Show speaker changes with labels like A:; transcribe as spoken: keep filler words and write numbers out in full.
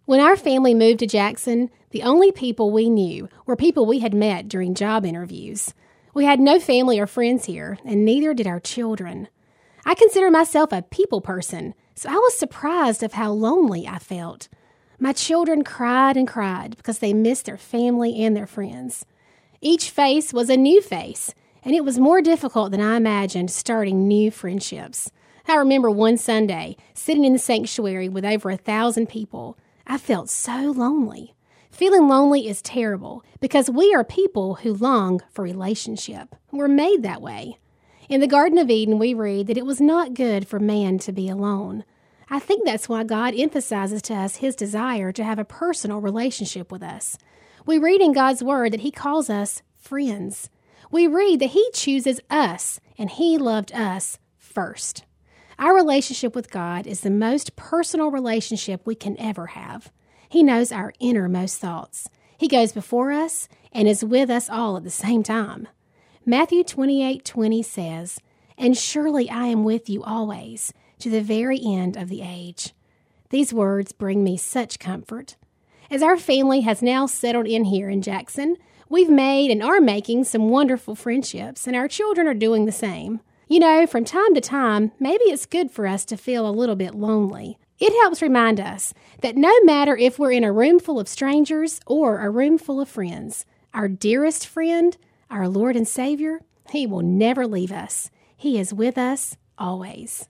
A: When our family moved to Jackson, the only people we knew were people we had met during job interviews. We had no family or friends here, and neither did our children. I consider myself a people person, so I was surprised of how lonely I felt. My children cried and cried because they missed their family and their friends. Each face was a new face, and it was more difficult than I imagined starting new friendships. I remember one Sunday, sitting in the sanctuary with over a thousand people. I felt so lonely. Feeling lonely is terrible because we are people who long for relationship. We're made that way. In the Garden of Eden, we read that it was not good for man to be alone. I think that's why God emphasizes to us his desire to have a personal relationship with us. We read in God's word that he calls us friends. We read that he chooses us and he loved us first. Our relationship with God is the most personal relationship we can ever have. He knows our innermost thoughts. He goes before us and is with us all at the same time. Matthew twenty-eight twenty says, "And surely I am with you always, to the very end of the age." These words bring me such comfort. As our family has now settled in here in Jackson, we've made and are making some wonderful friendships, and our children are doing the same. You know, from time to time, maybe it's good for us to feel a little bit lonely. It helps remind us that no matter if we're in a room full of strangers or a room full of friends, our dearest friend, our Lord and Savior, he will never leave us. He is with us always.